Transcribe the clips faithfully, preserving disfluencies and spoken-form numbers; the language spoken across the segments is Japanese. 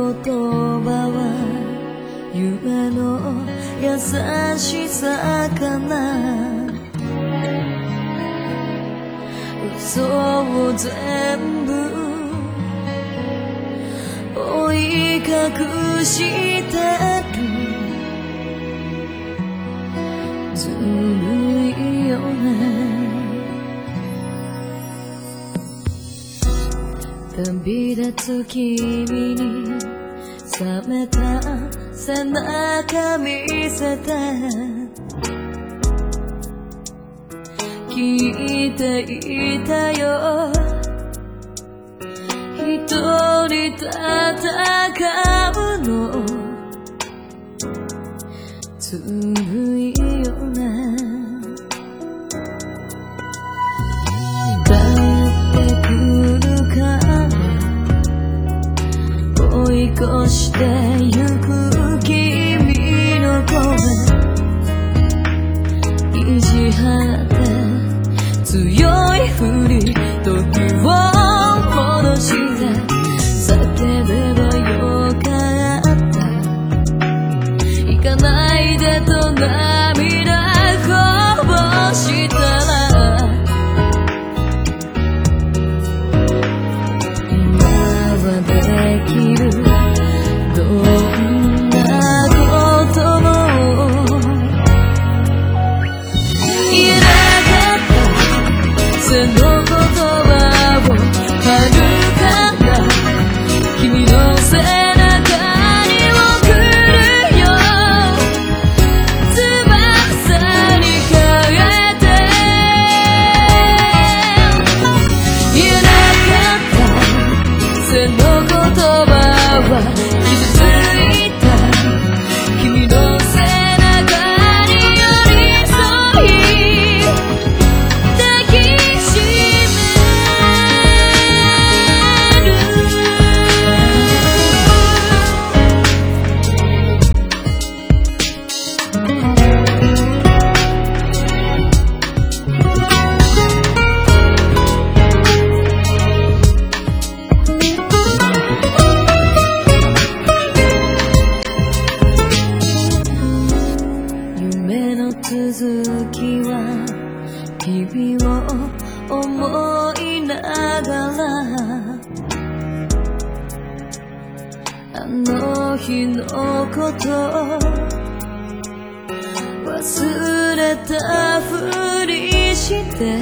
葉は夢の優しさかな。嘘を全部追い隠してる。ずるいよね。旅立つ君に冷めた背中見せて、聞いていたよ。一人戦うのずるいよね。帰ってくるから追い越してゆく君の声、意地張って強いふり時を戻して叫べばよかった。行かないでと涙こぼしたら、今はできるどんなことも言えなかった。その言葉を遥かな君の背中に送るよ。翼に変えて言えなかったその言葉は傷ついた君の背中に寄り添い抱きしめ夢の続きは君を思いながら、あの日のこと忘れたふりして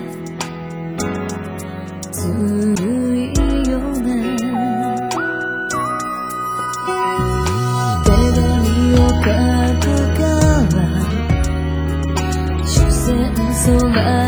ずるいよね。手紙を書くから視線そら